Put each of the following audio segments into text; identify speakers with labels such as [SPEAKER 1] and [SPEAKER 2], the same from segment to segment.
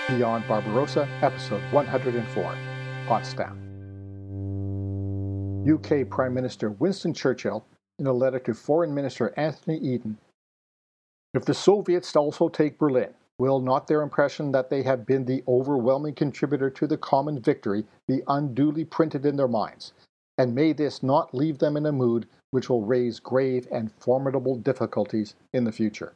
[SPEAKER 1] Beyond Barbarossa, Episode 104, Potsdam. UK Prime Minister Winston Churchill, in a letter to Foreign Minister Anthony Eden, if the Soviets also take Berlin, will not their impression that they have been the overwhelming contributor to the common victory be unduly printed in their minds, and may this not leave them in a mood which will raise grave and formidable difficulties in the future.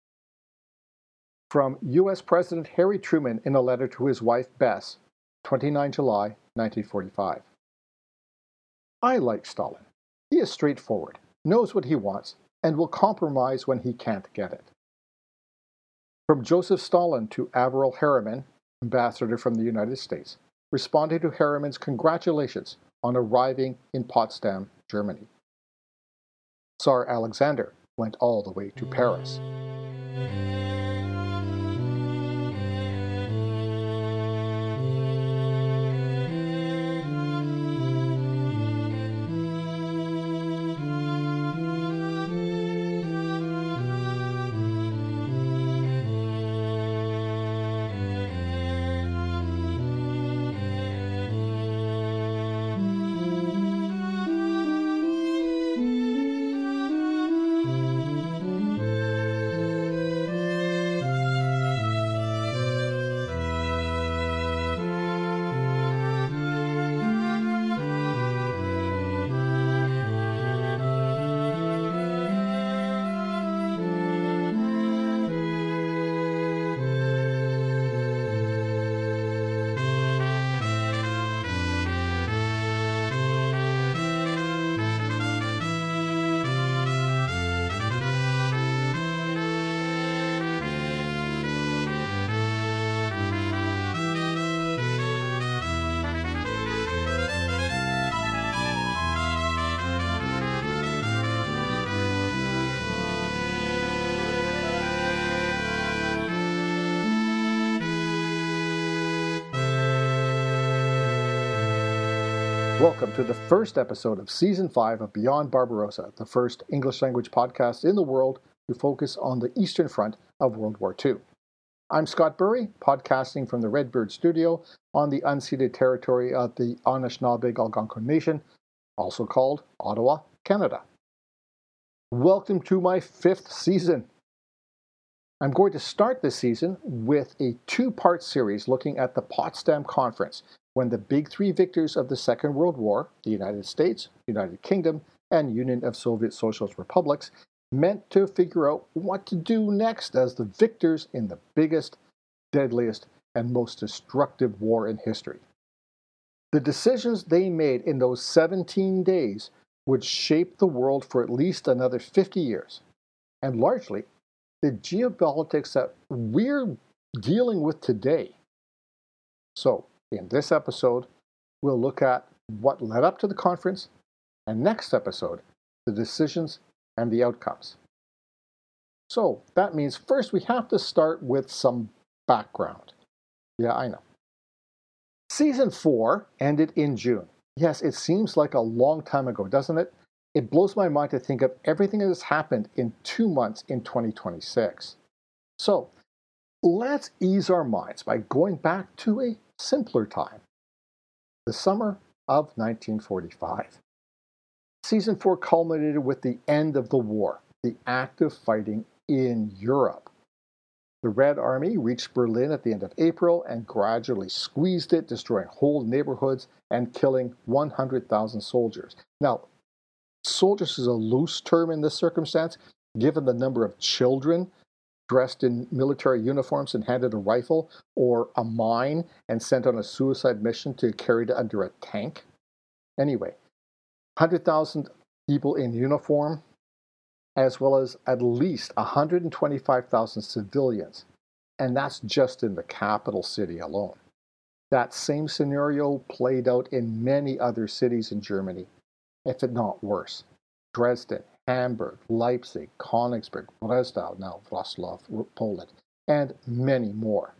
[SPEAKER 1] From U.S. President Harry Truman in a letter to his wife Bess, 29 July 1945. I like Stalin. He is straightforward, knows what he wants, and will compromise when he can't get it. From Joseph Stalin to Averell Harriman, ambassador from the United States, responding to Harriman's congratulations on arriving in Potsdam, Germany. Tsar Alexander went all the way to Paris. Welcome to the first episode of Season 5 of Beyond Barbarossa, the first English-language podcast in the world to focus on the Eastern Front of World War II. I'm Scott Burry, podcasting from the Redbird Studio on the unceded territory of the Anishinaabe Algonquin Nation, also called Ottawa, Canada. Welcome to my 5th season. I'm going to start this season with a two-part series looking at the Potsdam Conference, when the big three victors of the Second World War, the United States, United Kingdom, and Union of Soviet Socialist Republics, meant to figure out what to do next as the victors in the biggest, deadliest, and most destructive war in history. The decisions they made in those 17 days would shape the world for at least another 50 years, and largely the geopolitics that we're dealing with today. So, in this episode, we'll look at what led up to the conference, and next episode, the decisions and the outcomes. So that means first we have to start with some background. Yeah, I know. Season 4 ended in June. Yes, it seems like a long time ago, doesn't it? It blows my mind to think of everything that has happened in 2 months in 2026. So, let's ease our minds by going back to a simpler time, the summer of 1945. Season 4 culminated with the end of the war, the active fighting in Europe. The Red Army reached Berlin at the end of April and gradually squeezed it, destroying whole neighborhoods and killing 100,000 soldiers. Now, soldiers is a loose term in this circumstance, given the number of children dressed in military uniforms and handed a rifle or a mine and sent on a suicide mission to carry it under a tank. Anyway, 100,000 people in uniform, as well as at least 125,000 civilians. And that's just in the capital city alone. That same scenario played out in many other cities in Germany, if not worse. Dresden, Hamburg, Leipzig, Königsberg, Breslau, now Wrocław, Poland, and many more.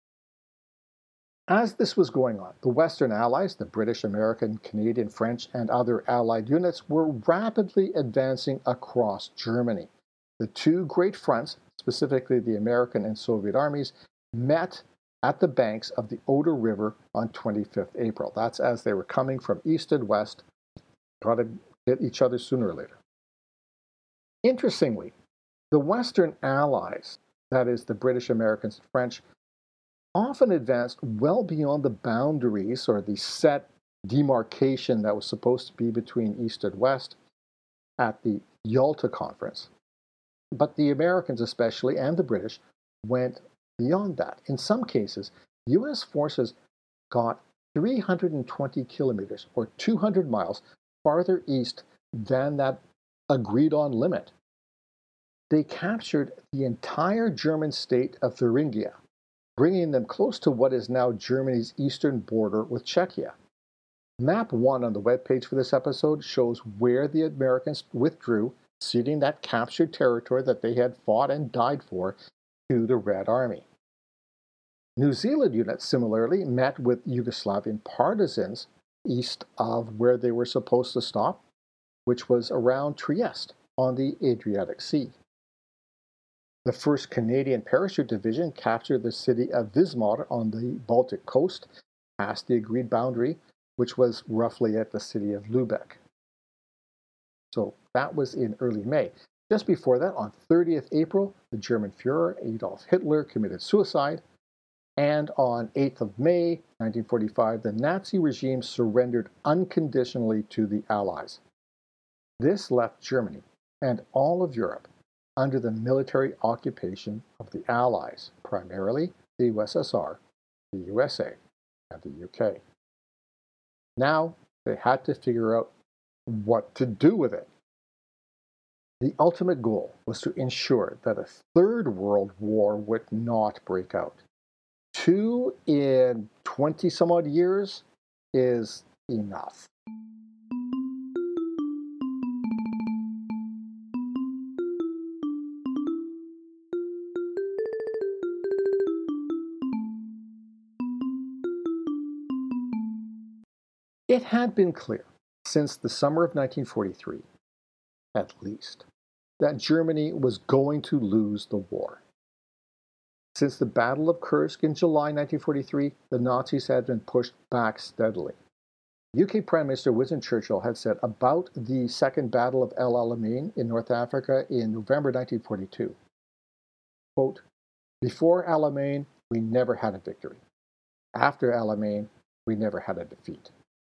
[SPEAKER 1] As this was going on, the Western Allies, the British, American, Canadian, French, and other Allied units were rapidly advancing across Germany. The two great fronts, specifically the American and Soviet armies, met at the banks of the Oder River on 25th April. That's as they were coming from east and west, got to hit each other sooner or later. Interestingly, the Western Allies, that is the British, Americans, and French, often advanced well beyond the boundaries or the set demarcation that was supposed to be between East and West at the Yalta Conference. But the Americans especially, and the British, went beyond that. In some cases, U.S. forces got 320 kilometers or 200 miles farther east than that agreed-on limit. They captured the entire German state of Thuringia, bringing them close to what is now Germany's eastern border with Czechia. Map 1 on the webpage for this episode shows where the Americans withdrew, ceding that captured territory that they had fought and died for to the Red Army. New Zealand units similarly met with Yugoslavian partisans east of where they were supposed to stop, which was around Trieste on the Adriatic Sea. The 1st Canadian Parachute Division captured the city of Wismar on the Baltic coast, past the agreed boundary, which was roughly at the city of Lübeck. So that was in early May. Just before that, on 30th April, the German Führer Adolf Hitler committed suicide, and on 8th of May, 1945, the Nazi regime surrendered unconditionally to the Allies. This left Germany and all of Europe under the military occupation of the Allies, primarily the USSR, the USA, and the UK. Now they had to figure out what to do with it. The ultimate goal was to ensure that a third world war would not break out. 2 in 20 some odd years is enough. It had been clear since the summer of 1943, at least, that Germany was going to lose the war. Since the Battle of Kursk in July 1943, the Nazis had been pushed back steadily. UK Prime Minister Winston Churchill had said about the Second Battle of El Alamein in North Africa in November 1942, quote, "Before Alamein, we never had a victory. After Alamein, we never had a defeat."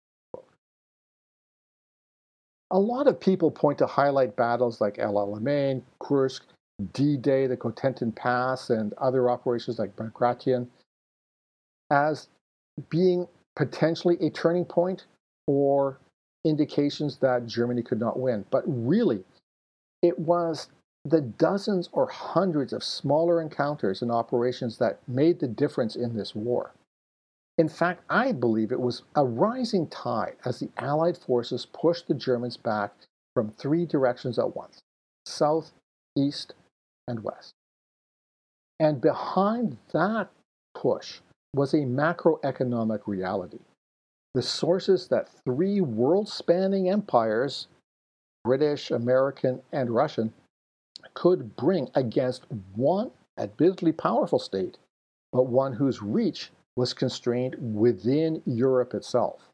[SPEAKER 1] A lot of people point to highlight battles like El Alamein, Kursk, D-Day, the Cotentin Pass, and other operations like Bagration as being potentially a turning point or indications that Germany could not win. But really, it was the dozens or hundreds of smaller encounters and operations that made the difference in this war. In fact, I believe it was a rising tide as the Allied forces pushed the Germans back from 3 directions at once: south, east, and west. And behind that push was a macroeconomic reality. The sources that 3 world-spanning empires, British, American, and Russian, could bring against one admittedly powerful state, but one whose reach was constrained within Europe itself.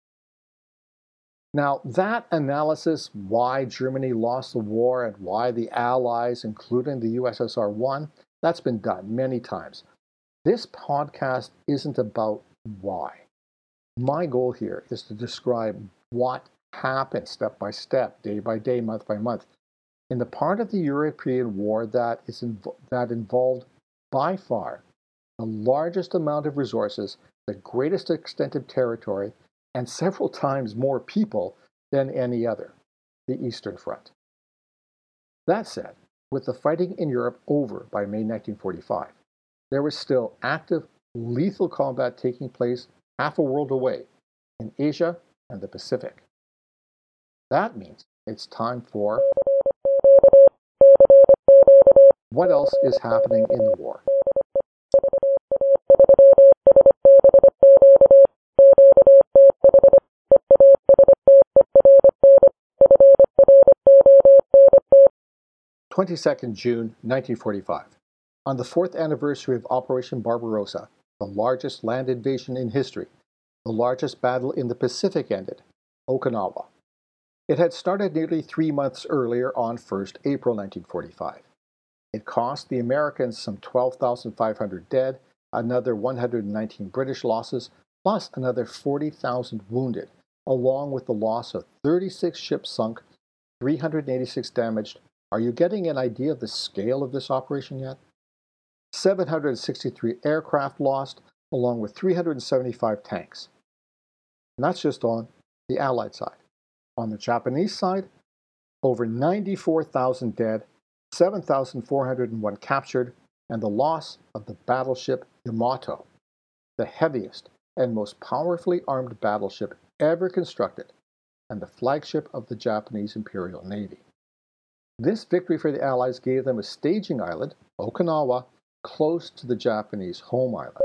[SPEAKER 1] Now, that analysis, why Germany lost the war and why the Allies, including the USSR, won, that's been done many times. This podcast isn't about why. My goal here is to describe what happened step by step, day by day, month by month, in the part of the European war that involved by far the largest amount of resources, the greatest extent of territory, and several times more people than any other, the Eastern Front. That said, with the fighting in Europe over by May 1945, there was still active, lethal combat taking place half a world away in Asia and the Pacific. That means it's time for what else is happening in the war. June 22nd, 1945. On the 4th anniversary of Operation Barbarossa, the largest land invasion in history, the largest battle in the Pacific ended, Okinawa. It had started nearly 3 months earlier on 1st April 1945. It cost the Americans some 12,500 dead, another 119 British losses, plus another 40,000 wounded, along with the loss of 36 ships sunk, 386 damaged. Are you getting an idea of the scale of this operation yet? 763 aircraft lost, along with 375 tanks. And that's just on the Allied side. On the Japanese side, over 94,000 dead, 7,401 captured, and the loss of the battleship Yamato, the heaviest and most powerfully armed battleship ever constructed, and the flagship of the Japanese Imperial Navy. This victory for the Allies gave them a staging island, Okinawa, close to the Japanese home islands.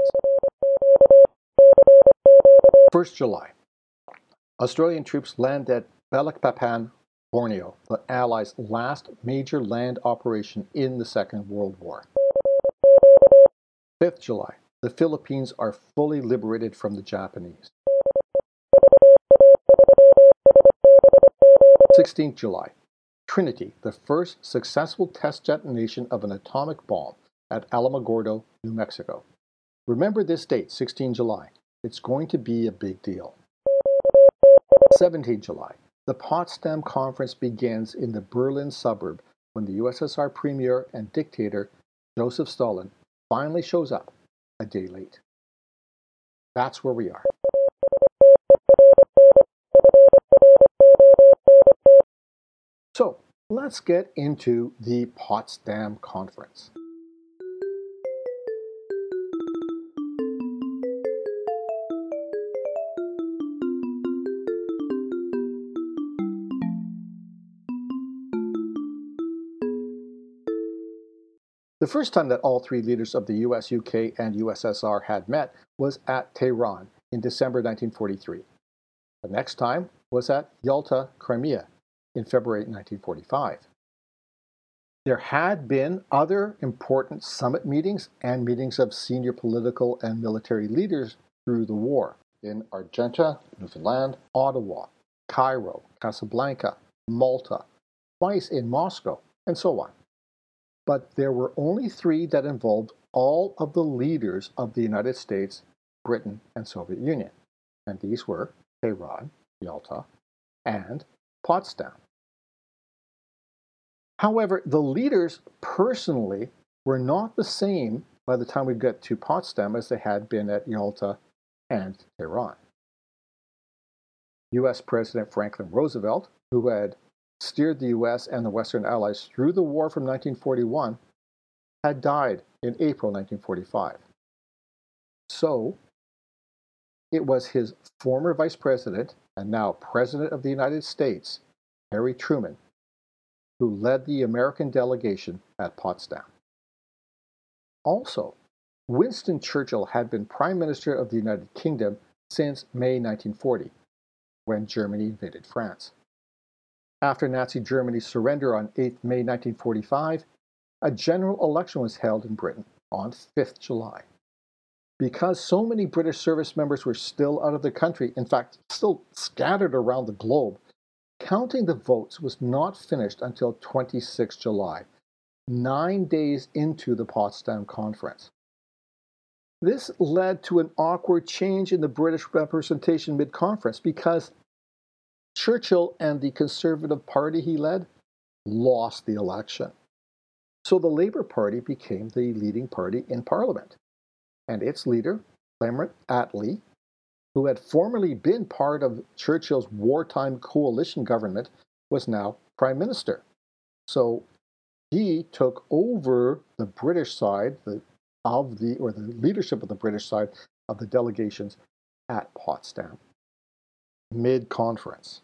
[SPEAKER 1] 1st July. Australian troops land at Balikpapan, Borneo, the Allies' last major land operation in the Second World War. 5th July. The Philippines are fully liberated from the Japanese. 16th July. Trinity, the first successful test detonation of an atomic bomb at Alamogordo, New Mexico. Remember this date, 16 July. It's going to be a big deal. 17 July. The Potsdam Conference begins in the Berlin suburb when the USSR premier and dictator Joseph Stalin finally shows up a day late. That's where we are. So let's get into the Potsdam Conference. The first time that all three leaders of the US, UK, and USSR had met was at Tehran in December 1943. The next time was at Yalta, Crimea in February 1945. There had been other important summit meetings and meetings of senior political and military leaders through the war in Argenta, Newfoundland, Ottawa, Cairo, Casablanca, Malta, twice in Moscow, and so on. But there were only 3 that involved all of the leaders of the United States, Britain, and Soviet Union. And these were Tehran, Yalta, and Potsdam. However, the leaders personally were not the same by the time we get to Potsdam as they had been at Yalta and Tehran. US President Franklin Roosevelt, who had steered the US and the Western Allies through the war from 1941, had died in April 1945. So, it was his former Vice President and now President of the United States, Harry Truman, who led the American delegation at Potsdam. Also, Winston Churchill had been Prime Minister of the United Kingdom since May 1940, when Germany invaded France. After Nazi Germany's surrender on 8 May 1945, a general election was held in Britain on 5th July. Because so many British service members were still out of the country, in fact, still scattered around the globe, counting the votes was not finished until 26 July, 9 days into the Potsdam Conference. This led to an awkward change in the British representation mid-conference because Churchill and the Conservative Party he led lost the election. So the Labour Party became the leading party in Parliament. And its leader, Clement Attlee, who had formerly been part of Churchill's wartime coalition government, was now Prime Minister. So he took over the British side the leadership of the British side of the delegations at Potsdam, mid-conference.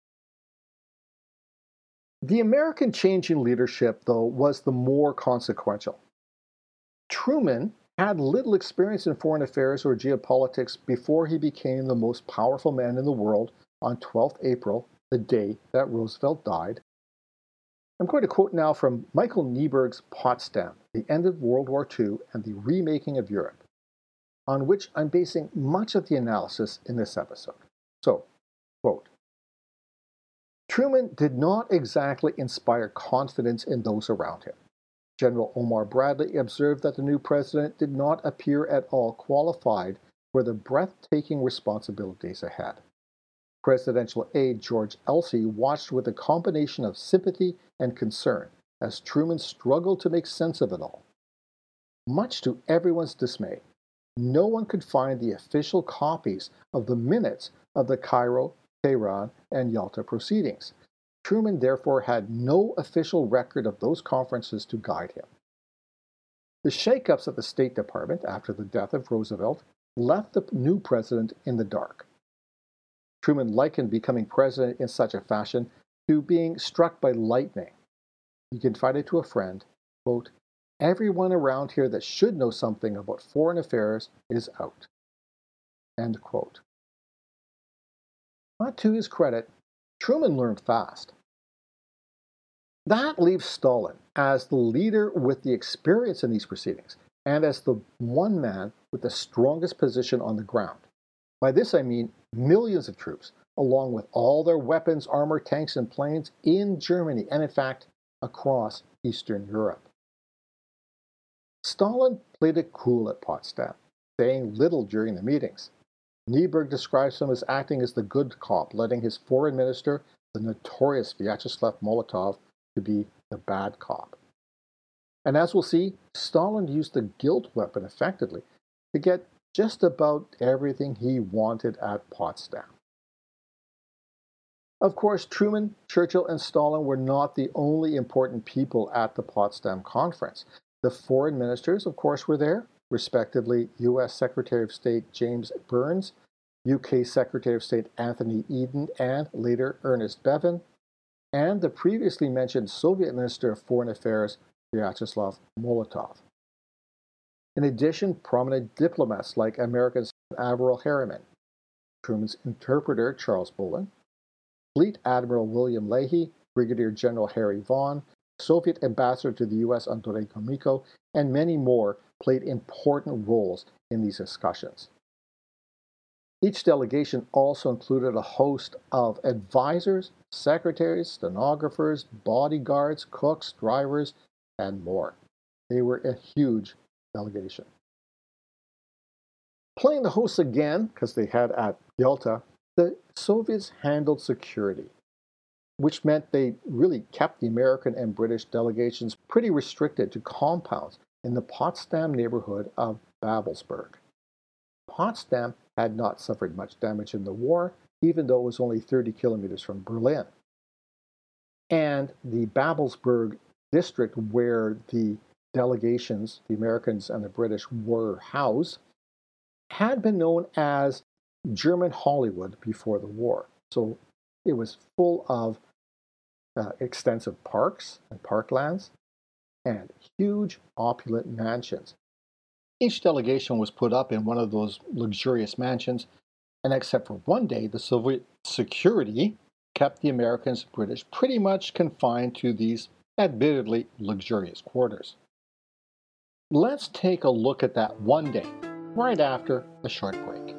[SPEAKER 1] The American change in leadership, though, was the more consequential. Truman had little experience in foreign affairs or geopolitics before he became the most powerful man in the world on 12th April, the day that Roosevelt died. I'm going to quote now from Michael Nieberg's Potsdam, The End of World War II and the Remaking of Europe. on which I'm basing much of the analysis in this episode. So, quote, Truman did not exactly inspire confidence in those around him. General Omar Bradley observed that the new president did not appear at all qualified for the breathtaking responsibilities ahead. Presidential aide George Elsey watched with a combination of sympathy and concern as Truman struggled to make sense of it all. Much to everyone's dismay, no one could find the official copies of the minutes of the Cairo, Tehran, and Yalta proceedings. Truman therefore had no official record of those conferences to guide him. The shakeups at the State Department after the death of Roosevelt left the new president in the dark. Truman likened becoming president in such a fashion to being struck by lightning. He confided to a friend, quote, everyone around here that should know something about foreign affairs is out. End quote. But to his credit, Truman learned fast. That leaves Stalin as the leader with the experience in these proceedings and as the one man with the strongest position on the ground. By this I mean millions of troops, along with all their weapons, armor, tanks, and planes in Germany and, in fact, across Eastern Europe. Stalin played it cool at Potsdam, saying little during the meetings. Niebuhr describes him as acting as the good cop, letting his foreign minister, the notorious Vyacheslav Molotov, to be the bad cop. And as we'll see, Stalin used the guilt weapon effectively to get just about everything he wanted at Potsdam. Of course, Truman, Churchill, and Stalin were not the only important people at the Potsdam Conference. The foreign ministers, of course, were there, respectively U.S. Secretary of State James Burns, UK Secretary of State Anthony Eden, and later Ernest Bevin, and the previously mentioned Soviet Minister of Foreign Affairs Vyacheslav Molotov. In addition, prominent diplomats like American Admiral Harriman, Truman's interpreter Charles Bolin, Fleet Admiral William Leahy, Brigadier General Harry Vaughan, Soviet ambassador to the U.S. Andrei Gromyko, and many more played important roles in these discussions. Each delegation also included a host of advisors, secretaries, stenographers, bodyguards, cooks, drivers, and more. They were a huge delegation. Playing the hosts again, because they had at Yalta, the Soviets handled security, which meant they really kept the American and British delegations pretty restricted to compounds in the Potsdam neighborhood of Babelsberg. Potsdam had not suffered much damage in the war, even though it was only 30 kilometers from Berlin. And the Babelsberg district where the delegations, the Americans and the British, were housed, had been known as German Hollywood before the war. So it was full of extensive parks and parklands and huge opulent mansions. Each delegation was put up in one of those luxurious mansions, and except for one day, the Soviet security kept the Americans and British pretty much confined to these admittedly luxurious quarters. Let's take a look at that one day, right after a short break.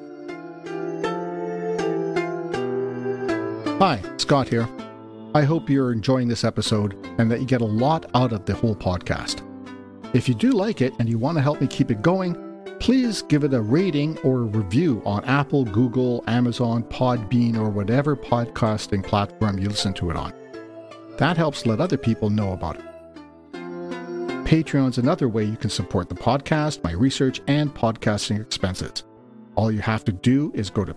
[SPEAKER 2] Hi, Scott here. I hope you're enjoying this episode and that you get a lot out of the whole podcast. If you do like it and you want to help me keep it going, please give it a rating or a review on Apple, Google, Amazon, Podbean, or whatever podcasting platform you listen to it on. That helps let other people know about it. Patreon's another way you can support the podcast, my research, and podcasting expenses. All you have to do is go to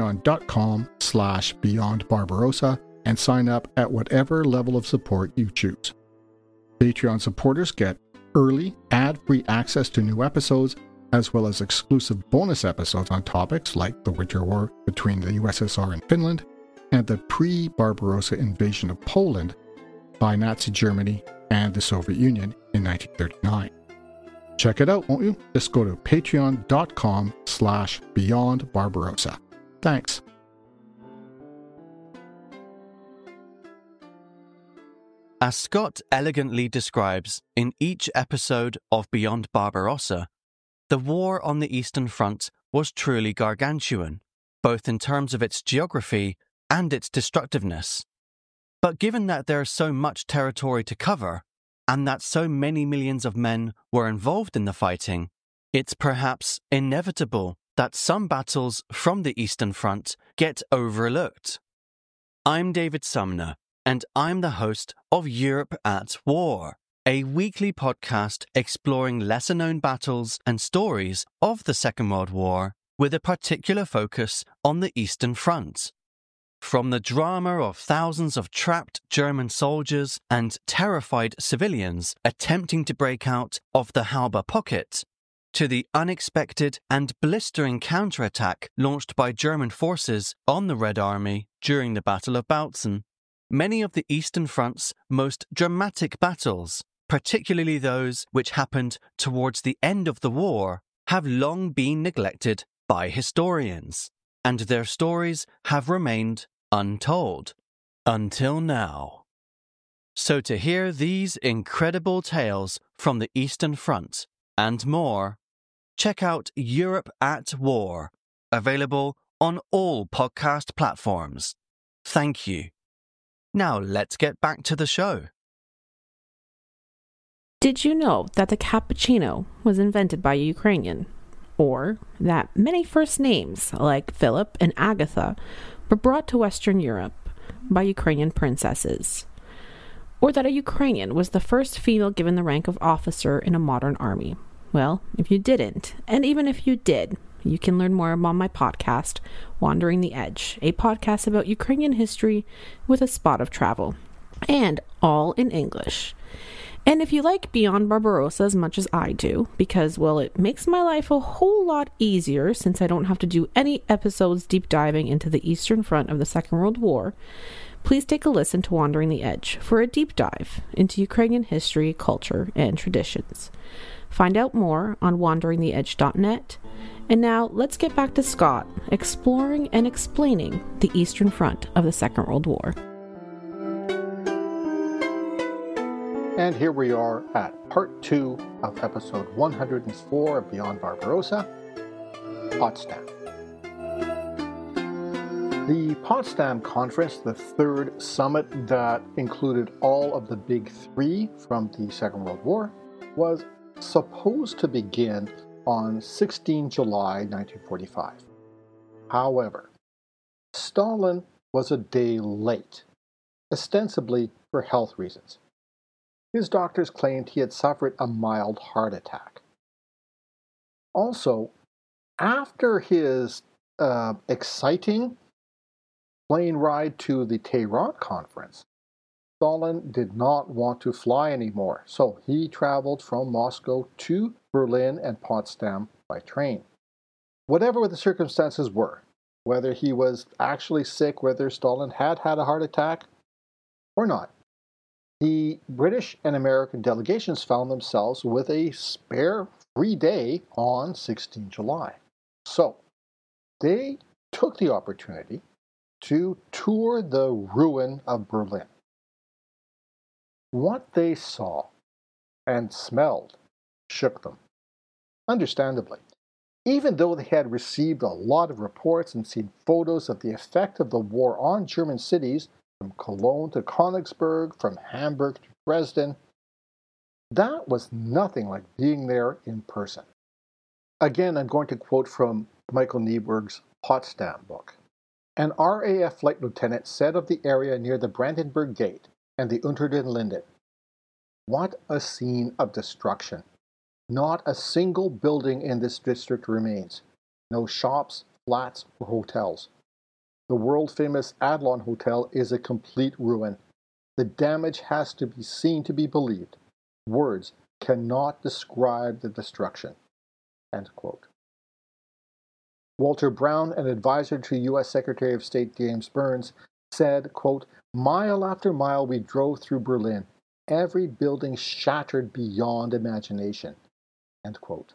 [SPEAKER 2] patreon.com/BeyondBarbarossa and sign up at whatever level of support you choose. Patreon supporters get early, ad-free access to new episodes, as well as exclusive bonus episodes on topics like the Winter War between the USSR and Finland and the pre-Barbarossa invasion of Poland by Nazi Germany and the Soviet Union in 1939. Check it out, won't you? Just go to patreon.com/BeyondBarbarossa. Thanks.
[SPEAKER 3] As Scott elegantly describes in each episode of Beyond Barbarossa, the war on the Eastern Front was truly gargantuan, both in terms of its geography and its destructiveness. But given that there is so much territory to cover, and that so many millions of men were involved in the fighting, it's perhaps inevitable that some battles from the Eastern Front get overlooked. I'm David Sumner, and I'm the host of Europe at War, a weekly podcast exploring lesser-known battles and stories of the Second World War, with a particular focus on the Eastern Front. From the drama of thousands of trapped German soldiers and terrified civilians attempting to break out of the Halbe pocket, to the unexpected and blistering counterattack launched by German forces on the Red Army during the Battle of Bautzen, many of the Eastern Front's most dramatic battles, particularly those which happened towards the end of the war, have long been neglected by historians, and their stories have remained untold until now. So to hear these incredible tales from the Eastern Front and more, check out Europe at War, available on all podcast platforms. Thank you. Now let's get back to the show.
[SPEAKER 4] Did you know that the cappuccino was invented by a Ukrainian? Or that many first names, like Philip and Agatha, were brought to Western Europe by Ukrainian princesses? Or that a Ukrainian was the first female given the rank of officer in a modern army? Well, if you didn't, and even if you did, you can learn more on my podcast, Wandering the Edge, a podcast about Ukrainian history with a spot of travel, and all in English. And if you like Beyond Barbarossa as much as I do, because, well, it makes my life a whole lot easier since I don't have to do any episodes deep diving into the Eastern Front of the Second World War, please take a listen to Wandering the Edge for a deep dive into Ukrainian history, culture, and traditions. Find out more on wanderingtheedge.net. And now let's get back to Scott exploring and explaining the Eastern Front of the Second World War.
[SPEAKER 1] And here we are at part 2 of episode 104 of Beyond Barbarossa, Potsdam. The Potsdam Conference, the third summit that included all of the big three from the Second World War, was supposed to begin on 16 July 1945. However, Stalin was a day late, ostensibly for health reasons. His doctors claimed he had suffered a mild heart attack. Also, after his exciting plane ride to the Tehran conference, Stalin did not want to fly anymore, so he traveled from Moscow to Berlin and Potsdam by train. Whatever the circumstances were, whether he was actually sick, whether Stalin had had a heart attack or not, the British and American delegations found themselves with a spare free day on 16 July. So they took the opportunity to tour the ruin of Berlin. What they saw and smelled shook them, understandably. Even though they had received a lot of reports and seen photos of the effect of the war on German cities, from Cologne to Königsberg, from Hamburg to Dresden, that was nothing like being there in person. Again, I'm going to quote from Michael Nieberg's Potsdam book. An RAF flight lieutenant said of the area near the Brandenburg Gate and the Unter den Linden, "What a scene of destruction. Not a single building in this district remains. No shops, flats, or hotels. The world-famous Adlon Hotel is a complete ruin. The damage has to be seen to be believed. Words cannot describe the destruction." End quote. Walter Brown, an advisor to U.S. Secretary of State James Burns, said, quote, "Mile after mile we drove through Berlin, every building shattered beyond imagination." End quote.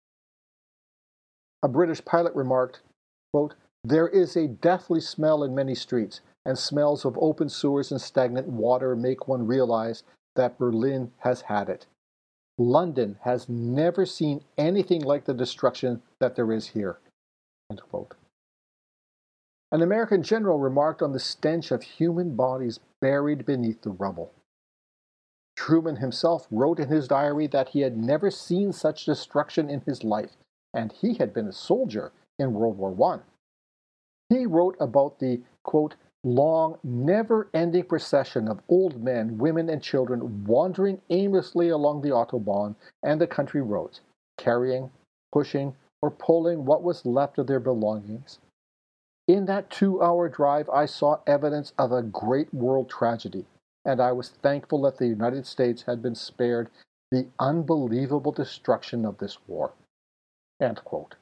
[SPEAKER 1] A British pilot remarked, quote, "There is a deathly smell in many streets, and smells of open sewers and stagnant water make one realize that Berlin has had it. London has never seen anything like the destruction that there is here. End quote. An American general remarked on the stench of human bodies buried beneath the rubble. Truman himself wrote in his diary that he had never seen such destruction in his life, and he had been a soldier in World War I. He wrote about the, quote, long, never-ending procession of old men, women, and children wandering aimlessly along the Autobahn and the country roads, carrying, pushing, or pulling what was left of their belongings. In that 2-hour drive, I saw evidence of a great world tragedy, and I was thankful that the United States had been spared the unbelievable destruction of this war. End quote.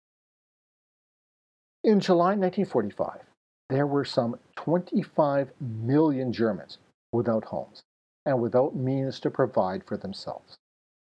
[SPEAKER 1] In July 1945, there were some 25 million Germans without homes and without means to provide for themselves.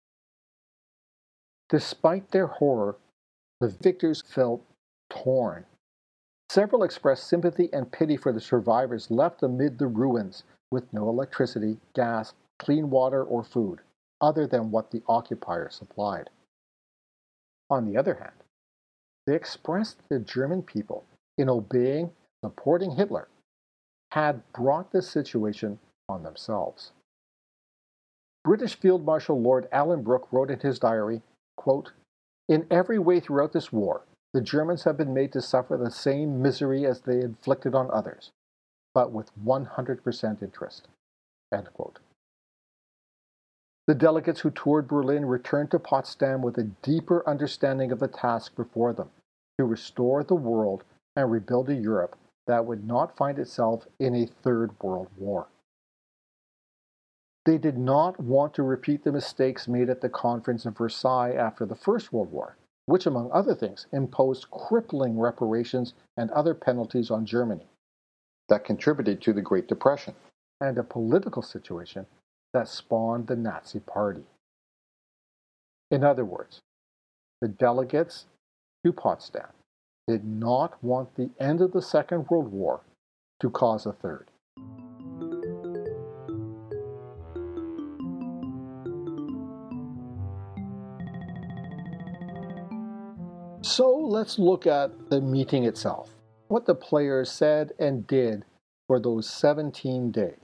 [SPEAKER 1] Despite their horror, the victors felt torn. Several expressed sympathy and pity for the survivors left amid the ruins with no electricity, gas, clean water, or food, other than what the occupiers supplied. On the other hand, they expressed the German people, in obeying and supporting Hitler, had brought this situation on themselves. British Field Marshal Lord Alan Brooke wrote in his diary, quote, "In every way throughout this war, the Germans have been made to suffer the same misery as they inflicted on others, but with 100% interest." End quote. The delegates who toured Berlin returned to Potsdam with a deeper understanding of the task before them, to restore the world and rebuild a Europe that would not find itself in a Third World War. They did not want to repeat the mistakes made at the Conference of Versailles after the First World War, which, among other things, imposed crippling reparations and other penalties on Germany that contributed to the Great Depression and a political situation that spawned the Nazi Party. In other words, the delegates to Potsdam did not want the end of the Second World War to cause a third. So let's look at the meeting itself, what the players said and did for those 17 days.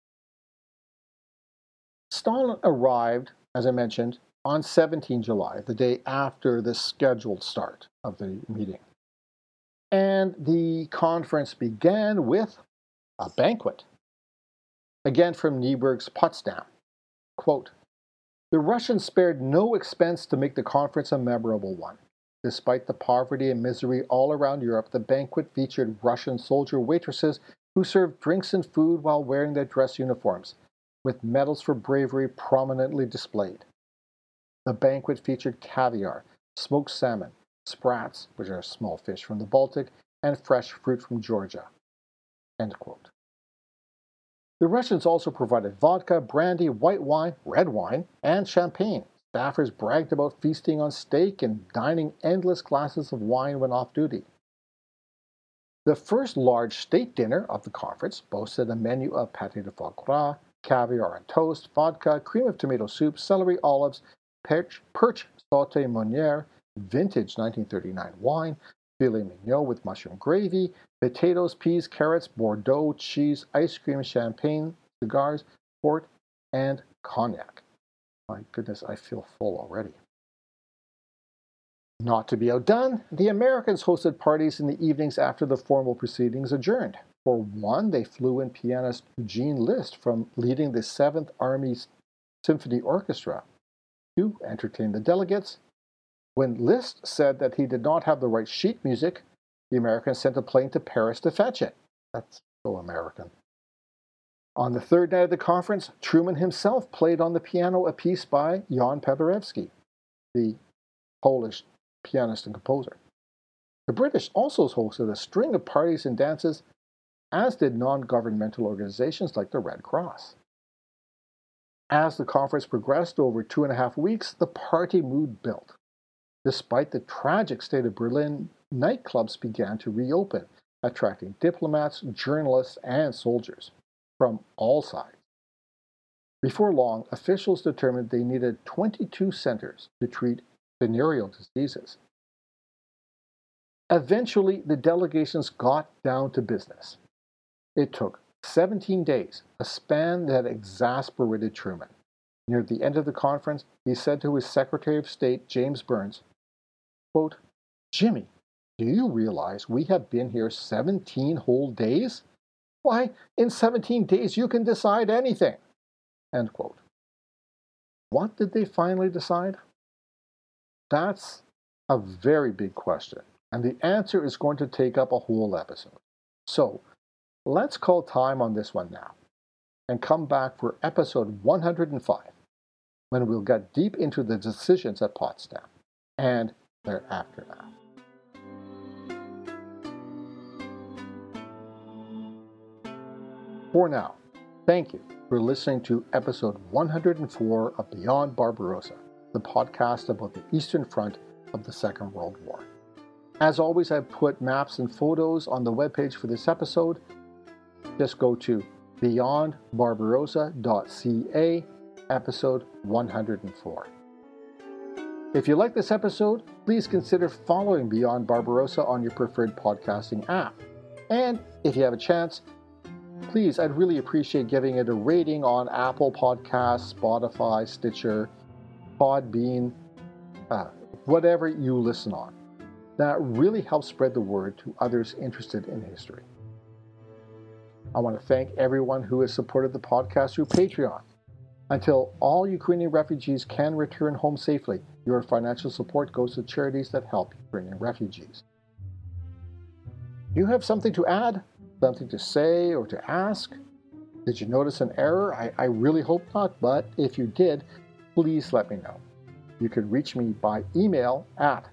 [SPEAKER 1] Stalin arrived, as I mentioned, on 17 July, the day after the scheduled start of the meeting. And the conference began with a banquet. Again from Niebuhr's Potsdam. Quote, "The Russians spared no expense to make the conference a memorable one. Despite the poverty and misery all around Europe, the banquet featured Russian soldier waitresses who served drinks and food while wearing their dress uniforms, with medals for bravery prominently displayed. The banquet featured caviar, smoked salmon, sprats, which are small fish from the Baltic, and fresh fruit from Georgia." End quote. The Russians also provided vodka, brandy, white wine, red wine, and champagne. Staffers bragged about feasting on steak and dining endless glasses of wine when off duty. The first large state dinner of the conference boasted a menu of pâté de foie gras, caviar and toast, vodka, cream of tomato soup, celery, olives, perch sauté Meunier, vintage 1939 wine, filet mignon with mushroom gravy, potatoes, peas, carrots, Bordeaux, cheese, ice cream, champagne, cigars, port, and cognac. My goodness, I feel full already. Not to be outdone, the Americans hosted parties in the evenings after the formal proceedings adjourned. For one, they flew in pianist Eugene Liszt from leading the 7th Army Symphony Orchestra to entertain the delegates. When Liszt said that he did not have the right sheet music, the Americans sent a plane to Paris to fetch it. That's so American. On the third night of the conference, Truman himself played on the piano a piece by Jan Paderewski, the Polish pianist and composer. The British also hosted a string of parties and dances, as did non-governmental organizations like the Red Cross. As the conference progressed over 2.5 weeks, the party mood built. Despite the tragic state of Berlin, nightclubs began to reopen, attracting diplomats, journalists, and soldiers from all sides. Before long, officials determined they needed 22 centers to treat venereal diseases. Eventually, the delegations got down to business. It took 17 days, a span that exasperated Truman. Near the end of the conference, he said to his Secretary of State, James Burns, quote, "Jimmy, do you realize we have been here 17 whole days? Why, in 17 days you can decide anything." End quote. What did they finally decide? That's a very big question, and the answer is going to take up a whole episode. So, let's call time on this one now, and come back for episode 105, when we'll get deep into the decisions at Potsdam and their aftermath. For now, thank you for listening to episode 104 of Beyond Barbarossa, the podcast about the Eastern Front of the Second World War. As always, I've put maps and photos on the webpage for this episode. Just go to beyondbarbarossa.ca, episode 104. If you like this episode, please consider following Beyond Barbarossa on your preferred podcasting app. And if you have a chance, please, I'd really appreciate giving it a rating on Apple Podcasts, Spotify, Stitcher, Podbean, whatever you listen on. That really helps spread the word to others interested in history. I want to thank everyone who has supported the podcast through Patreon. Until all Ukrainian refugees can return home safely, your financial support goes to charities that help Ukrainian refugees. Do you have something to add? Something to say or to ask? Did you notice an error? I really hope not, but if you did, please let me know. You can reach me by email at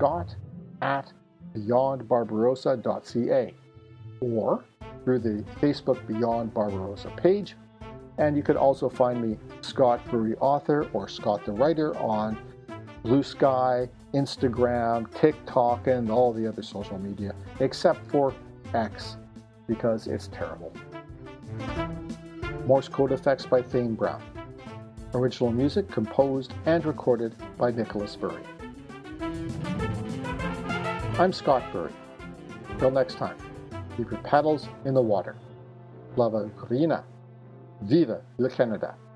[SPEAKER 1] scott@beyondbarbarossa.ca or through the Facebook Beyond Barbarossa page. And you can also find me Scott Bury Author or Scott the Writer on Blue Sky, Instagram, TikTok, and all the other social media, except for X, because it's terrible. Morse code effects by Thane Brown. Original music composed and recorded by Nicholas Bury. I'm Scott Bury. Till next time, keep your paddles in the water. Slava Ukraina. Viva le Canada.